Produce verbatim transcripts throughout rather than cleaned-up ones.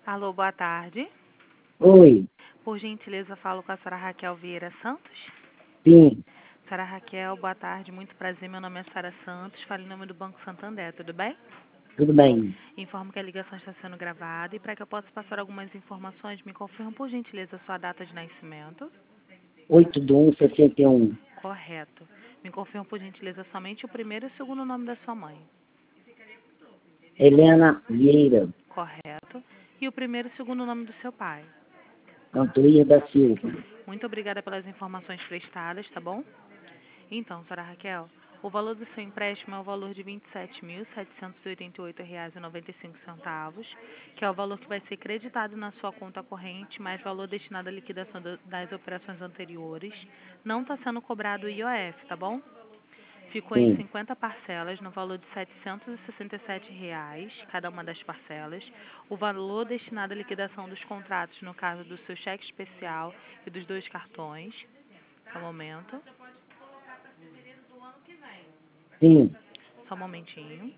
Alô, boa tarde. Oi, Por gentileza, falo com a senhora Raquel Vieira Santos. sim, Senhora Raquel, boa tarde, muito prazer. Meu nome é Sara Santos, falo em nome do Banco Santander, tudo bem? tudo bem. Informo que a ligação está sendo gravada e para que eu possa passar algumas informações, me confirma por gentileza a sua data de nascimento. oito de um, sessenta e um. Correto. Me confirma por gentileza somente o primeiro e o segundo nome da sua mãe. Helena Vieira, Correto. E o primeiro e segundo nome do seu pai. Antônia da Silva. Muito obrigada pelas informações prestadas, tá bom? Então, senhora Raquel, o valor do seu empréstimo é o valor de vinte e sete mil, setecentos e oitenta e oito reais e noventa e cinco centavos, que é o valor que vai ser creditado na sua conta corrente, mais valor destinado à liquidação do- das operações anteriores. Não está sendo cobrado o I O F, tá bom? Ficou em Sim, cinquenta parcelas, no valor de setecentos e sessenta e sete reais, cada uma das parcelas. O valor destinado à liquidação dos contratos, no caso do seu cheque especial e dos dois cartões. Só um momento. sim. Só um momentinho.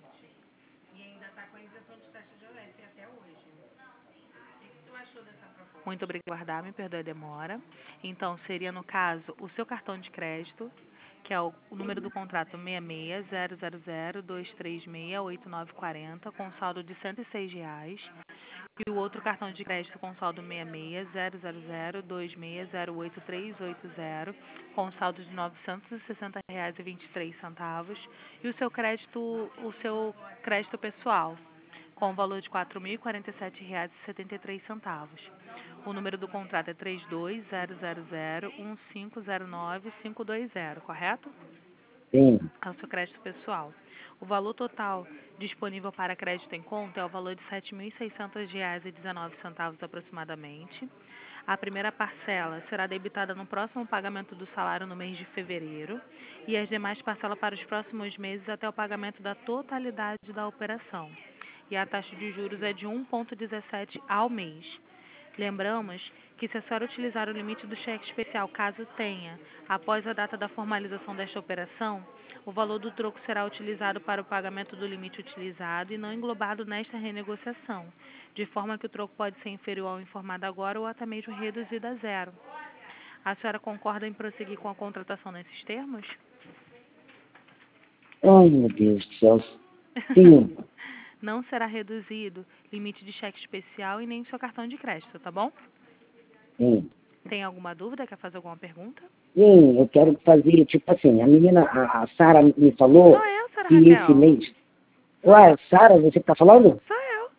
Muito obrigada por aguardar, me perdoe a demora. Então, seria, no caso, o seu cartão de crédito, que é o, o número do contrato seis seis zero zero zero dois três seis oito nove quatro zero, com saldo de cento e seis reais. E o outro cartão de crédito com saldo seis seis zero zero zero dois seis zero oito três oito zero, com saldo de novecentos e sessenta reais e vinte e três centavos. E o seu crédito, o seu crédito pessoal, com o valor de quatro mil e quarenta e sete reais e setenta e três centavos. O número do contrato é três dois zero zero zero um cinco zero nove cinco dois zero, correto? Sim, É o seu crédito pessoal. O valor total disponível para crédito em conta é o valor de sete mil e seiscentos reais e dezenove centavos aproximadamente. A primeira parcela será debitada no próximo pagamento do salário no mês de fevereiro e as demais parcelas para os próximos meses até o pagamento da totalidade da operação. E a taxa de juros é de um vírgula dezessete ao mês. Lembramos que se a senhora utilizar o limite do cheque especial, caso tenha, após a data da formalização desta operação, o valor do troco será utilizado para o pagamento do limite utilizado e não englobado nesta renegociação, de forma que o troco pode ser inferior ao informado agora ou até mesmo reduzido a zero. A senhora concorda em prosseguir com a contratação nesses termos? ai meu Deus do céu. Sim, Não será reduzido limite de cheque especial e nem seu cartão de crédito, tá bom? sim. Tem alguma dúvida? Quer fazer alguma pergunta? Sim, eu quero fazer, tipo assim, a menina, a, a Sara me Sou falou eu, senhora que esse Raquel. mês. Ué, Sara, você que tá falando? Sou eu.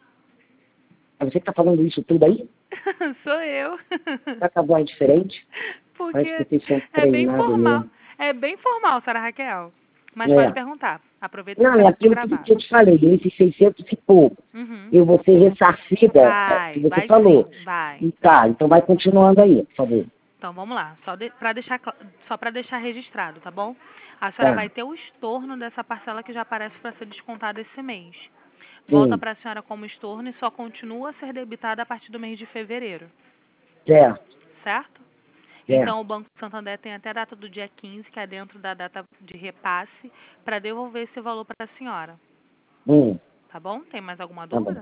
É você que tá falando isso tudo aí? Sou eu. Tá com a voz diferente? Parece que Porque vocês são é bem treinados formal. mesmo. É bem formal, senhora Raquel. Mas pode É. perguntar. Aproveita que Não, está é sendo aquilo tudo que gravado. eu te falei, desses seiscentos e pouco. Uhum. Eu vou ser ressarcida, é, que Vai, você vai falou. sim, vai. E tá, então vai continuando aí, por favor. Então vamos lá, só de, para deixar cla- só para deixar registrado, tá bom? A senhora Tá, vai ter o estorno dessa parcela que já aparece para ser descontada esse mês. Volta sim, para a senhora como estorno e só continua a ser debitada a partir do mês de fevereiro, certo, certo? certo. Então o Banco Santander tem até a data do dia quinze, que é dentro da data de repasse, para devolver esse valor para a senhora, Hum, tá bom? Tem mais alguma tá bom. dúvida?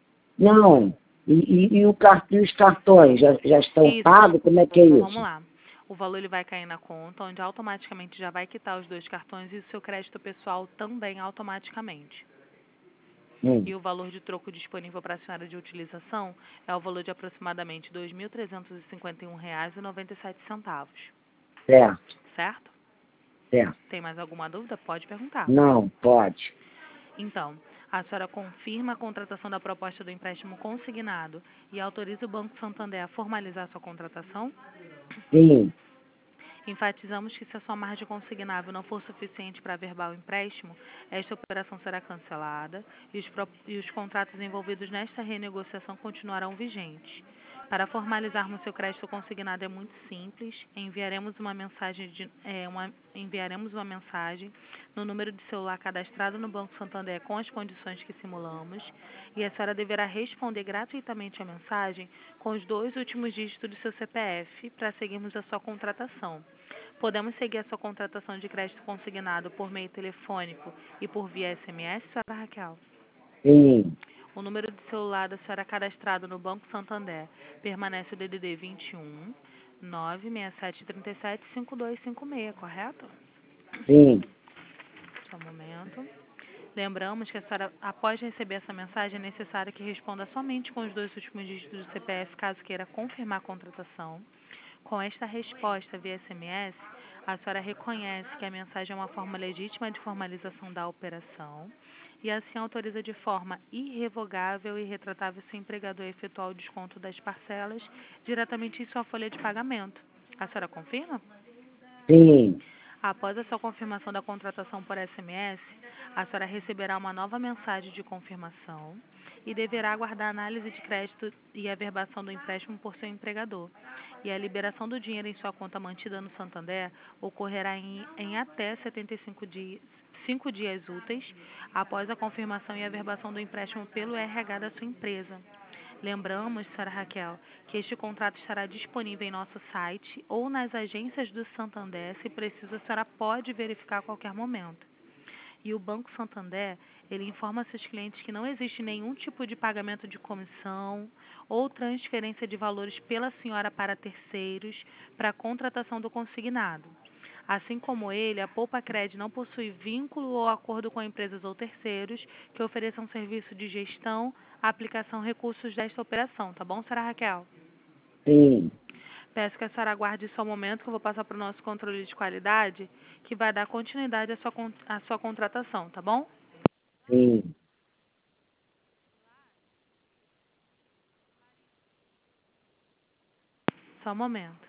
Não, e, e, e o car- e os cartões já, já estão Isso, então, pagos? Como é que é então vamos isso? lá. O valor ele vai cair na conta, onde automaticamente já vai quitar os dois cartões e o seu crédito pessoal também automaticamente. Hum, E o valor de troco disponível para a senhora de utilização é o valor de aproximadamente dois mil trezentos e cinquenta e um reais e noventa e sete centavos, certo, certo? certo. Tem mais alguma dúvida? Pode perguntar. Não, pode. Então, a senhora confirma a contratação da proposta do empréstimo consignado e autoriza o Banco Santander a formalizar sua contratação? Sim, Enfatizamos que se a sua margem consignável não for suficiente para averbar o empréstimo, esta operação será cancelada e os, pro- e os contratos envolvidos nesta renegociação continuarão vigentes. Para formalizarmos seu crédito consignado é muito simples. Enviaremos uma mensagem de, é, uma, enviaremos uma mensagem no número de celular cadastrado no Banco Santander com as condições que simulamos e a senhora deverá responder gratuitamente a mensagem com os dois últimos dígitos do seu C P F para seguirmos a sua contratação. Podemos seguir a sua contratação de crédito consignado por meio telefônico e por via S M S, senhora Raquel? sim. O número de celular da senhora cadastrado no Banco Santander permanece o D D D vinte e um, nove seis sete três sete, cinco dois cinco seis, correto? Sim, Só um momento. Lembramos que a senhora, após receber essa mensagem, é necessário que responda somente com os dois últimos dígitos do C P F, caso queira confirmar a contratação. Com esta resposta via S M S, a senhora reconhece que a mensagem é uma forma legítima de formalização da operação e assim autoriza de forma irrevogável e retratável seu empregador a efetuar o desconto das parcelas diretamente em sua folha de pagamento. A senhora confirma? sim, Após a sua confirmação da contratação por S M S, a senhora receberá uma nova mensagem de confirmação e deverá aguardar a análise de crédito e a averbação do empréstimo por seu empregador. E a liberação do dinheiro em sua conta mantida no Santander ocorrerá em, em até setenta e cinco dias, cinco dias úteis após a confirmação e averbação do empréstimo pelo R H da sua empresa. Lembramos, senhora Raquel, que este contrato estará disponível em nosso site ou nas agências do Santander. Se preciso, a senhora pode verificar a qualquer momento. E o Banco Santander, ele informa seus clientes que não existe nenhum tipo de pagamento de comissão ou transferência de valores pela senhora para terceiros para a contratação do consignado. Assim como ele, a Poupa Cred não possui vínculo ou acordo com empresas ou terceiros que ofereçam serviço de gestão, aplicação, recursos desta operação, tá bom, senhora Raquel? sim, Peço que a senhora aguarde só um momento que eu vou passar para o nosso controle de qualidade, que vai dar continuidade à sua, con- à sua contratação, tá bom? sim. Só um momento.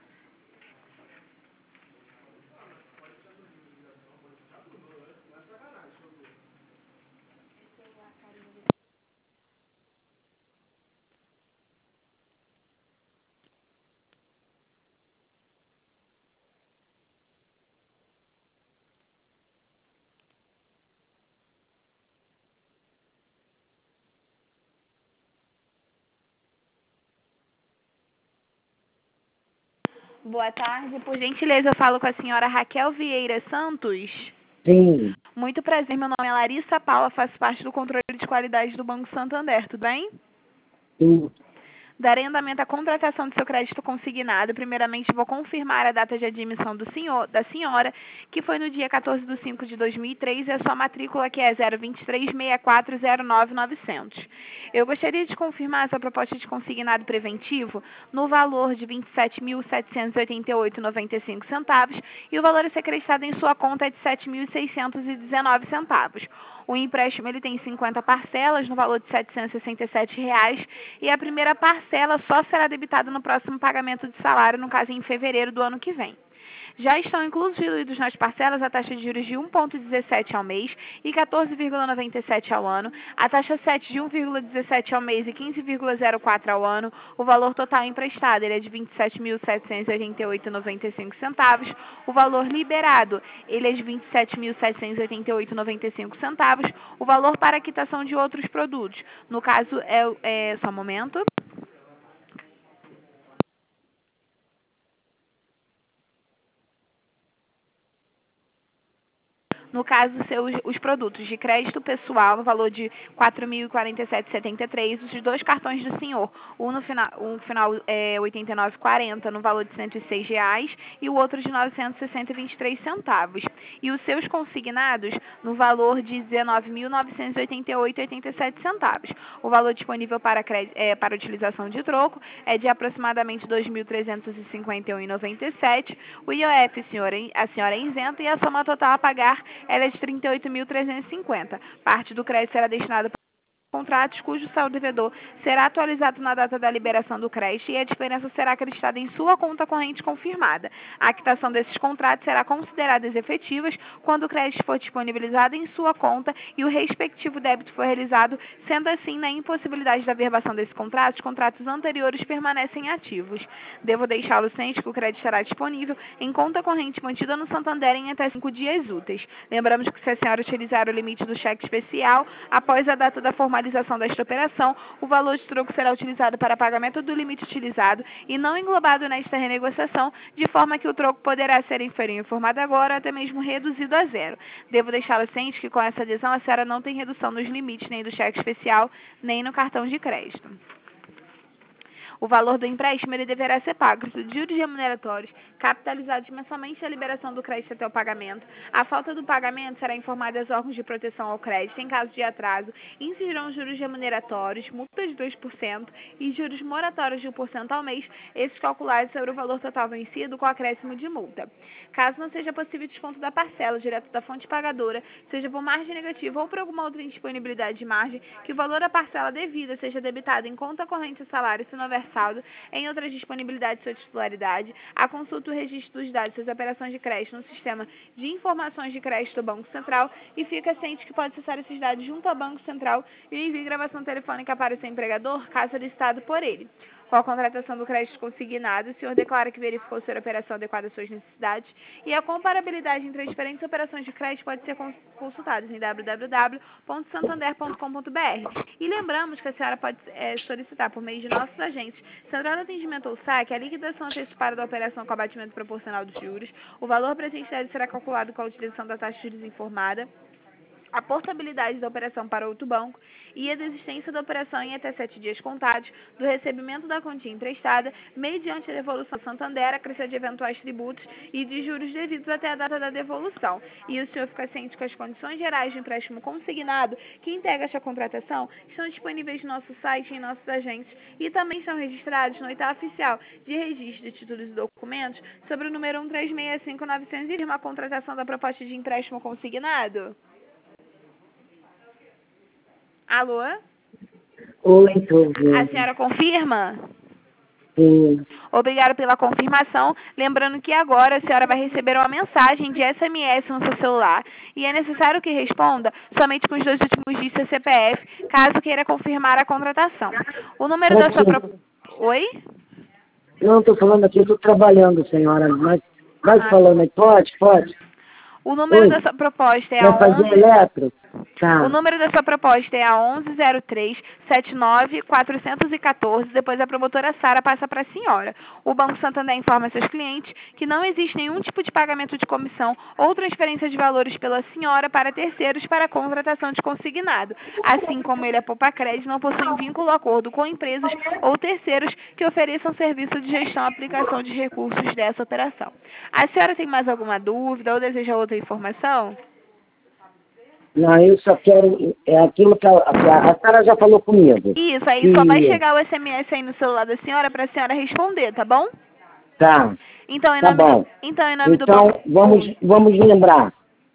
Boa tarde, por gentileza eu falo com a senhora Raquel Vieira Santos. Sim, Muito prazer, meu nome é Larissa Paula, faço parte do controle de qualidade do Banco Santander, tudo bem? sim, Darei andamento à contratação do seu crédito consignado. Primeiramente, vou confirmar a data de admissão do senhor, da senhora, que foi no dia quatorze de cinco de dois mil e três, e a sua matrícula, que é zero dois três seis quatro zero nove nove zero zero. Eu gostaria de confirmar a sua proposta de consignado preventivo no valor de vinte e sete mil setecentos e oitenta e oito reais e noventa e cinco centavos e o valor a ser acreditado em sua conta é de sete mil seiscentos e dezenove centavos. O empréstimo ele tem cinquenta parcelas no valor de setecentos e sessenta e sete reais e a primeira parcela só será debitada no próximo pagamento de salário, no caso em fevereiro do ano que vem. Já estão incluídos nas parcelas a taxa de juros de um vírgula dezessete ao mês e quatorze vírgula noventa e sete ao ano, a taxa sete de um vírgula dezessete ao mês e quinze vírgula zero quatro ao ano. O valor total emprestado ele é de vinte e sete mil setecentos e oitenta e oito reais e noventa e cinco centavos. O valor liberado ele é de vinte e sete mil setecentos e oitenta e oito reais e noventa e cinco centavos. O valor para a quitação de outros produtos, no caso é, é só um momento. No caso, seus, os produtos de crédito pessoal no valor de quatro mil e quarenta e sete reais e setenta e três centavos, os dois cartões do senhor, um no final, um final é, oitenta e nove reais e quarenta centavos no valor de cento e seis reais e o outro de novecentos e sessenta reais e vinte e três centavos. E os seus consignados no valor de dezenove mil novecentos e oitenta e oito reais e oitenta e sete centavos. O valor disponível para, é, para utilização de troco é de aproximadamente dois mil trezentos e cinquenta e um reais e noventa e sete centavos. O I O F, senhora, a senhora é isenta e a soma total a pagar ela é de trinta e oito mil trezentos e cinquenta. Parte do crédito será destinada para contratos cujo saldo devedor será atualizado na data da liberação do crédito e a diferença será acreditada em sua conta corrente confirmada. A quitação desses contratos será considerada efetivas quando o crédito for disponibilizado em sua conta e o respectivo débito for realizado, sendo assim, na impossibilidade da averbação desse contrato, os contratos anteriores permanecem ativos. Devo deixá-lo ciente que o crédito estará disponível em conta corrente mantida no Santander em até cinco dias úteis. Lembramos que se a senhora utilizar o limite do cheque especial, após a data da formalização finalização desta operação, o valor de troco será utilizado para pagamento do limite utilizado e não englobado nesta renegociação, de forma que o troco poderá ser inferior informado agora ou até mesmo reduzido a zero. Devo deixá-la ciente que com essa adesão a senhora não tem redução nos limites nem do cheque especial, nem no cartão de crédito. O valor do empréstimo ele deverá ser pago de juros remuneratórios, capitalizados mensalmente à liberação do crédito até o pagamento. A falta do pagamento será informada aos órgãos de proteção ao crédito em caso de atraso. Incidirão juros remuneratórios, multas de dois por cento e juros moratórios de um por cento ao mês, esses calculados sobre o valor total vencido com acréscimo de multa. Caso não seja possível desconto da parcela direto da fonte pagadora, seja por margem negativa ou por alguma outra indisponibilidade de margem, que o valor da parcela devida seja debitado em conta corrente a salário se não houver saldo em outras disponibilidades de sua titularidade, a consulta o registro dos dados das operações de crédito no sistema de informações de crédito do Banco Central e fica ciente que pode acessar esses dados junto ao Banco Central e enviar gravação telefônica para o seu empregador, caso solicitado por ele. Com a contratação do crédito consignado, o senhor declara que verificou ser a operação adequada às suas necessidades e a comparabilidade entre as diferentes operações de crédito pode ser consultada em w w w ponto santander ponto com ponto b r. E lembramos que a senhora pode é, solicitar por meio de nossos agentes, central de atendimento ou saque, a liquidação antecipada da operação com abatimento proporcional dos juros. O valor presente deve será calculado com a utilização da taxa de juros informada, a portabilidade da operação para outro banco e a desistência da operação em até sete dias contados do recebimento da quantia emprestada, mediante a devolução do Santander, acrescido de eventuais tributos e de juros devidos até a data da devolução. E o senhor fica ciente que as condições gerais de empréstimo consignado que integra esta contratação estão disponíveis no nosso site e em nossos agentes e também estão registrados no oitavo oficial de registro de títulos e documentos sobre o número um três seis cinco nove zero zero, uma contratação da proposta de empréstimo consignado. Alô? Oi, tô ouvindo. A senhora confirma? Sim. Obrigada pela confirmação. Lembrando que agora a senhora vai receber uma mensagem de S M S no seu celular e é necessário que responda somente com os dois últimos dígitos do C P F, caso queira confirmar a contratação. O número da sua... Pro... Oi? Não, estou falando aqui, estou trabalhando, senhora, mas vai Ah. falando aí, pode, pode. O número Oi. da sua proposta é a Vai fazer onze... eletro? Tá. O número da sua proposta é a onze zero três sete nove quatro um quatro. Depois a promotora Sara passa para a senhora. O Banco Santander informa seus clientes que não existe nenhum tipo de pagamento de comissão ou transferência de valores pela senhora para terceiros para a contratação de consignado. Assim como ele, a Poupa Crédito, não possui vínculo ou acordo com empresas ou terceiros que ofereçam serviço de gestão e aplicação de recursos dessa operação. A senhora tem mais alguma dúvida ou deseja outra informação? Não, eu só quero, é aquilo que a, a, a Sara já falou comigo. Isso, aí que... só vai chegar o S M S aí no celular da senhora para a senhora responder, tá bom? Tá, Então, em tá nome, bom. do, então, em nome Então, do banco... vamos, vamos lembrar,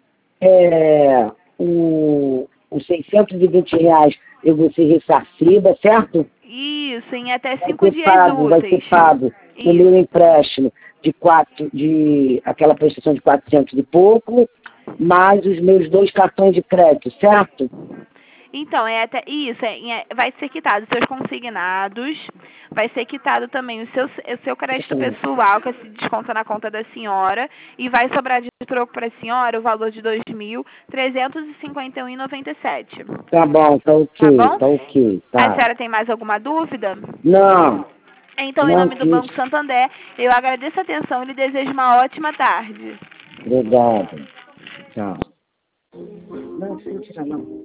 é, o, os seiscentos e vinte reais eu vou ser ressarcida, certo? Isso, em até Vai cinco ser dias pago, vai úteis. ser pago o Isso. meu empréstimo de quatro, de aquela prestação de quatrocentos e pouco, mais os meus dois cartões de crédito, certo? Então, é até isso, é, é, vai ser quitado os seus consignados, vai ser quitado também o seu, o seu crédito pessoal, que se desconta na conta da senhora, e vai sobrar de troco para a senhora o valor de dois mil trezentos e cinquenta e um reais e noventa e sete centavos. Tá bom, tá ok, Tá bom? tá ok, A tá. senhora tem mais alguma dúvida? Não, Então, em não nome do quis. Banco Santander, eu agradeço a atenção e lhe desejo uma ótima tarde. Obrigado. Tchau. Não, você não tira não.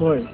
Foi.